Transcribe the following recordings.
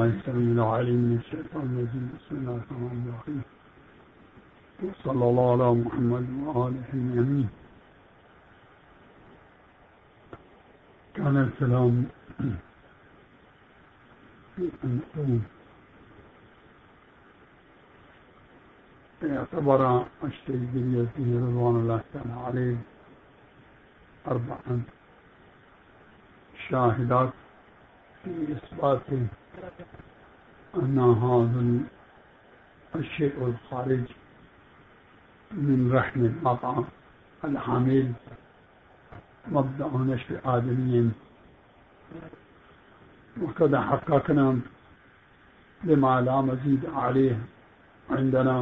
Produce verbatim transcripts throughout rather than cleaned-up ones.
السميع العليم من الشيطان الرجيم. بسم الله الرحمن الرحيم. صلى الله على محمد وآله الأمين. كان الكلام في أن اعتبر الشيخ رضوان الله تعالى عليه أربعا شاهدات في إثبات أن هذا الشيء الخارج من رحم المرأة الحامل مبدأ نشر آدمي، وكذا حققنا لما لا مزيد عليه عندنا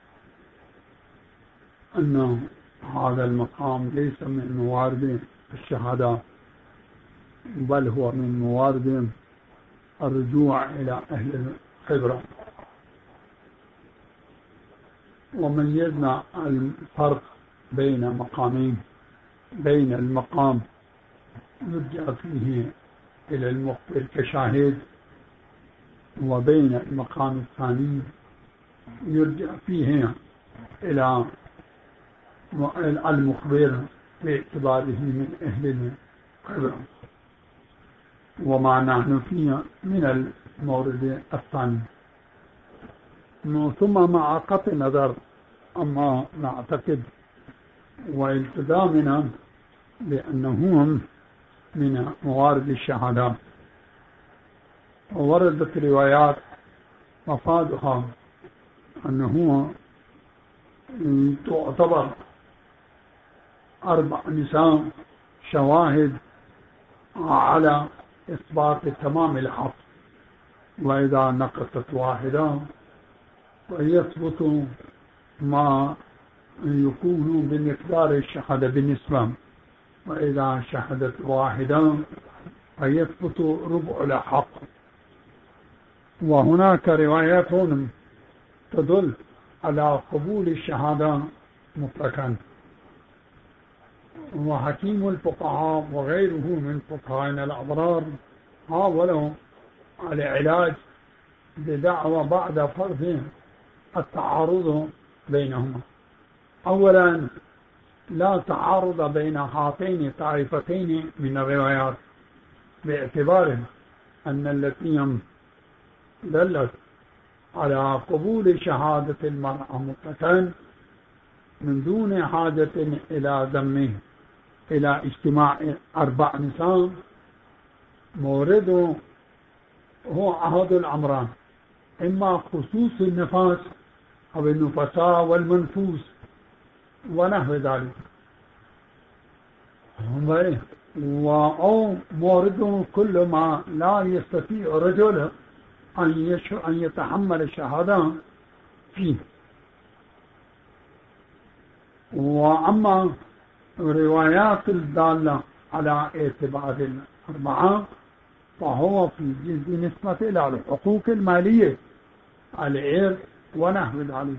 أن هذا المقام ليس من موارد الشهادة، بل هو من موارد الرجوع إلى أهل الخبرة. وميزنا الفرق بين مقامين، بين المقام يرجع فيه إلى المخبر كشاهد، وبين المقام الثاني يرجع فيه إلى المخبر باعتباره من أهل الخبرة، وما نحن فيه من المورد الثاني. ثم مع قطع النظر أما نعتقد والتزامنا بأنهم من موارد الشهادات، ووردت روايات مفادها أنه تعتبر أربع نساء شواهد على إثبات تمام الحق، وإذا نقصت واحدة فيثبت ما يكون بمقدار الشهادة بالنسبة، وإذا شهدت واحدة فيثبت ربع الحق. وهناك روايات تدل على قبول الشهادة مطلقا. وحكيم الفقهاء وغيره من فقهاء الأبرار حاولوا العلاج بدعوى بعد فرض التعارض بينهما. أولا، لا تعارض بين هاتين الطائفتين من الروايات، باعتبار أن التي دلت على قبول شهادة المرأة مطلقا من دون حاجة إلى ذمه إلى اجتماع أربع نساء مورد هو أحد الأمران، إما خصوص النفاس أو النفساء والمنفوس ونحو ذلك، أو مورد كل ما لا يستطيع الرجل أن يتحمل الشهادة فيه. وأما الروايات الدالة على اعتبار الأربعة فهو في جزء نسبة إلى الحقوق المالية، الإرث ونحو ذلك.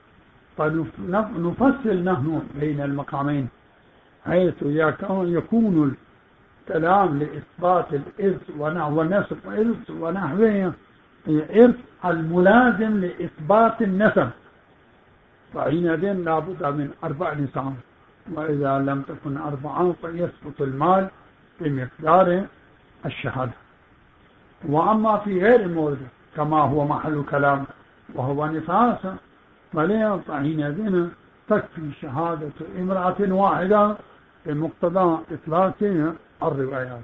فنفصل نحن بين المقامين، حيث يكون الكلام لإثبات الإرث ونسب الإرث ونحوه الإرث الملازم لإثبات النسب، فحينئذ لا بد من أربع نساء، وإذا لم تكن أربعة فيثبت المال بمقدار الشهادة. وأما في غير المورد كما هو محل كلام وهو نفاس فحينئذ تكفي شهادة امرأة واحدة بمقتضى إطلاق الروايات،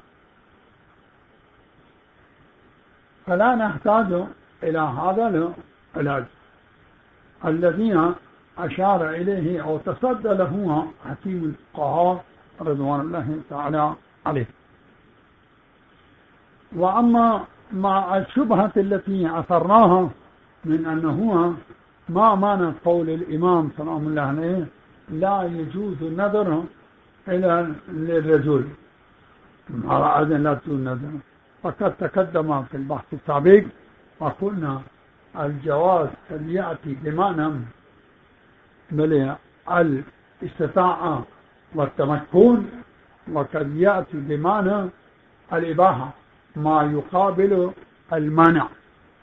فلا نحتاج إلى هذا العلاج الذين أشار إليه أو تصدى له حكيم الفقهاء رضوان الله تعالى عليه. وأما مع الشبهة التي أثرناها من أنه ما معنى قول الإمام سلام الله عليه لا يجوز النظر إلى للرجل، على أذن لا تجوز النظر، فقد تقدم في البحث السابق وقلنا الجواز قد يأتي بمعنى بل الاستطاعة والتمكن، وقد يأتي بمعنى الإباحة ما يقابل المنع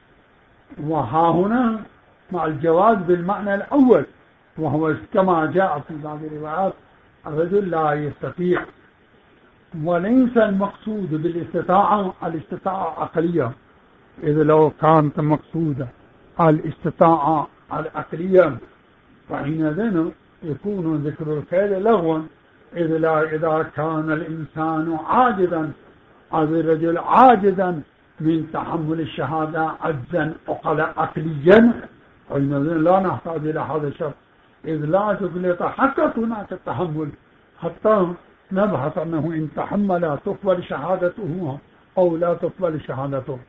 وها هنا مع الجواز بالمعنى الأول، وهو كما جاء في بعض الروايات الرجل لا يستطيع. وليس المقصود بالاستطاعة الاستطاعة عقلية، إذا لو كانت مقصودة الاستطاعة العقلية فحينئذ يكون ذكر الفعل لغوا، إذا لا إذا كان الإنسان عاجزا أو الرجل عاجزا من تحمل الشهادة عجزا أقل عقليا حينئذ لا نحتاج إلى هذا الشرط، إذ لا يتحقق هناك التحمل حتى نبحث أنه إن تحمل تقبل شهادته أو لا تقبل شهادته.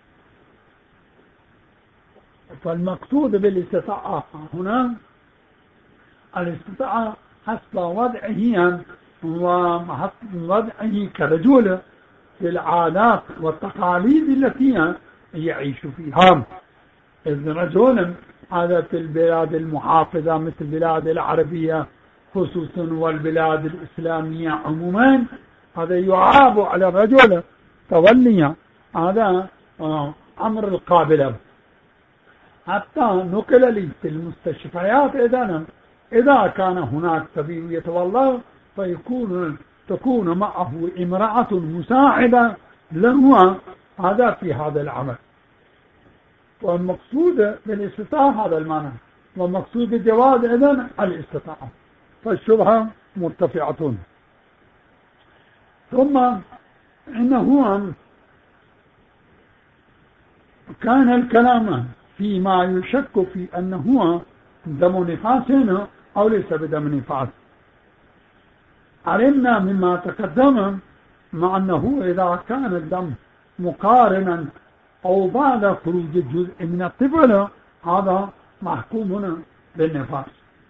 فالمقصود بالاستطاعة هنا الاستطاعة حسب وضعه ووضعه كرجل في العادات والتقاليد التي يعيش فيها. إذ رجل هذا في البلاد المحافظة مثل البلاد العربية خصوصا والبلاد الإسلامية عموما هذا يعاب على الرجل تولي هذا أمر القابلة. حتى نقل لي في المستشفيات إذن إذا كان هناك طبيب يتولى فيكون تكون معه امرأة مساعدة له هذا في هذا العمل. والمقصود بالاستطاعة هذا المعنى، والمقصود بالجواز إذن الاستطاعة، فالشبهة مرتفعة. ثم إنه كان الكلام فيما يشك في أنه دم نفاس أو ليس بدم نفاس. علمنا مما تقدم مع أنه إذا كان الدم مقارنا أو بعد خروج الجزء من الطفل هذا محكوم بالنفاس.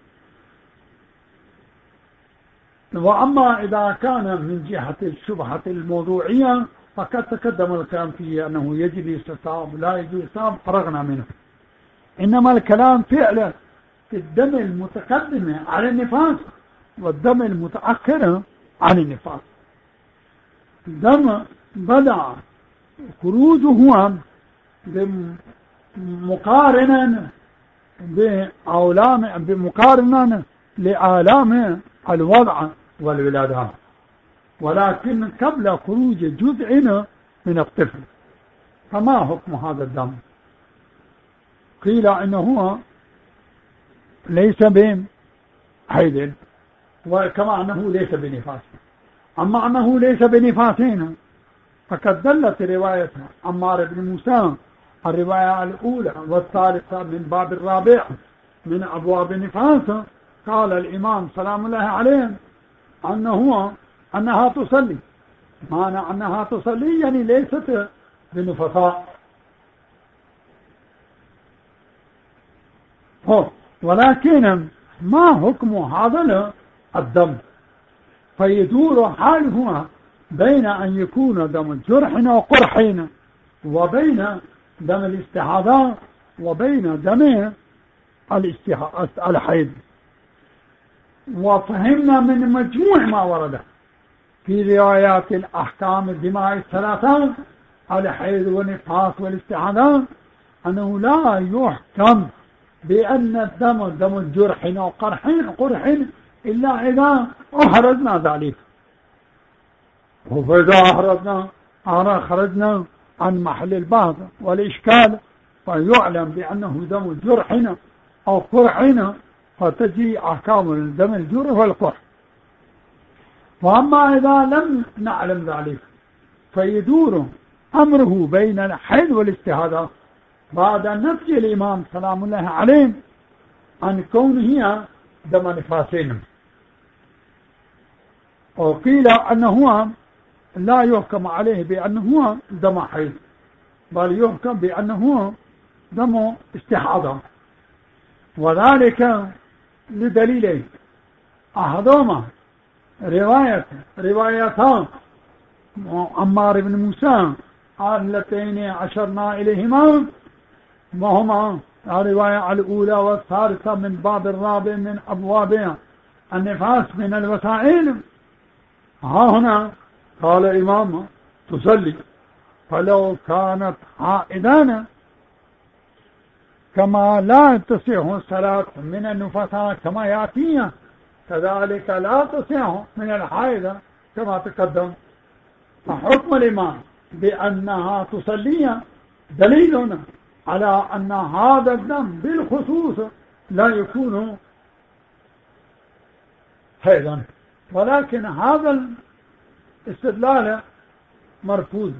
وأما إذا كان من جهة الشبهة الموضوعية فقد تقدم الكلام فيه أنه يجب الاستطاب لا يجب الاستطاب فرغنا منه. إنما الكلام فعلا في الدم المتقدم على النفاس والدم المتأخر عن النفاس. الدم بدأ خروجه مقارنا بأولام بمقارنا لآلام الوضع والولادة، ولكن قبل خروج جزء من الطفل. فما حكم هذا الدم؟ قيل إنه ليس بحيض وكما أنه ليس بنفاس. أما أنه ليس بنفاسين فقد دلت رواية عمار بن موسى الرواية الأولى والثالثة من باب الرابع من أبواب النفاس. قال الإمام سلام الله عليه أنه أنها تصلي، معنى أنها تصلي يعني ليست بنفساء. ولكن ما حكم هذا الدم؟ فيدور حاله بين أن يكون دم جرح وقرح وبين دم الاستحاضة وبين دم الحيض. وفهمنا من مجموع ما ورد في روايات الأحكام الدماء الثلاثة الحيض والنفاس والاستحاضة أنه لا يحكم بأن الدم دم جرح وقرح قرح إلا إذا أحرزنا ذلك. وإذا أحرزنا أنا خرجنا عن محل البعض والإشكال فيعلم بأنه دم جرح أو قرح فتجي أحكام الدم الجرح والقرح. وأما إذا لم نعلم ذلك فيدور أمره بين الحيض والاستحاضة بعد نفي الإمام سلام الله عليه عن كونه دم نفاسين. وقيل أنه لا يحكم عليه بأنه دم حيض بل يحكم بأنه دم استحاضة، وذلك لدليلين. أحدهما رواية روايتان عمار بن موسى اللتين أشرنا إليهما وهما الرواية الأولى والثالثة من باب الرابع من أبواب النفاس من الوسائل. ها هنا قال الإمام تصلي، فلو كانت حائضا كما لا تصح الصلاة من النفساء كما يأتينا، كذلك لا تصح من الحائض كما تقدم. فحكم الإمام بأنها تصلي دليل على أن هذا الدم بالخصوص لا يكون حيضا، ولكن هذا الاستدلال مرفوض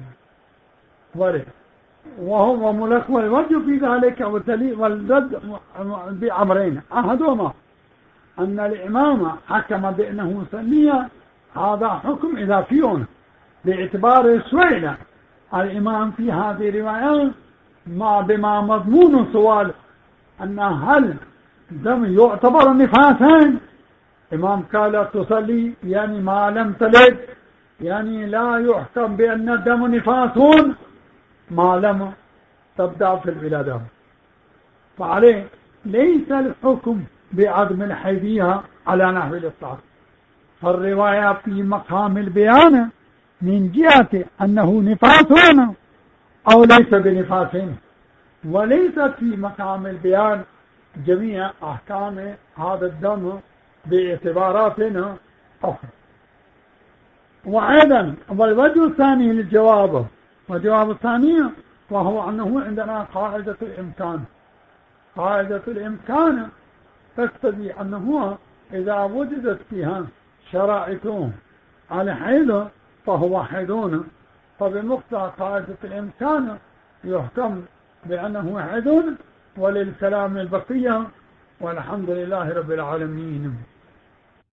وهو ملك والوجه في ذلك والرد بأمرين: أحدهما أن الإمام حكم بأنه سنية، هذا حكم إضافي باعتبار سئل الإمام في هذه الروايات ما بما مضمون السؤال أن هل دم يعتبر نفاسا. إمام قال تصلي يعني ما لم تلد، يعني لا يحكم بأن الدم نفاس ما لم تبدأ في الولادة، فعليه ليس الحكم بعدم الحيضية على نحو الإطلاق. فالرواية في مقام البيان من جهة أنه نفاس أو ليس بنفاس، وليست في مقام البيان جميع أحكام هذا الدم باعتبارات أخرى. وأيضا والوجه الثاني للجواب، والجواب الثاني وهو أنه عندنا قاعدة الإمكان. قاعدة الإمكان تقتضي أنه إذا وجدت فيها شرائط على حيض فهو حيض، فبمقتضى قاعدة الإمكان يحكم بأنه حيض. وللكلام البقية، والحمد لله رب العالمين.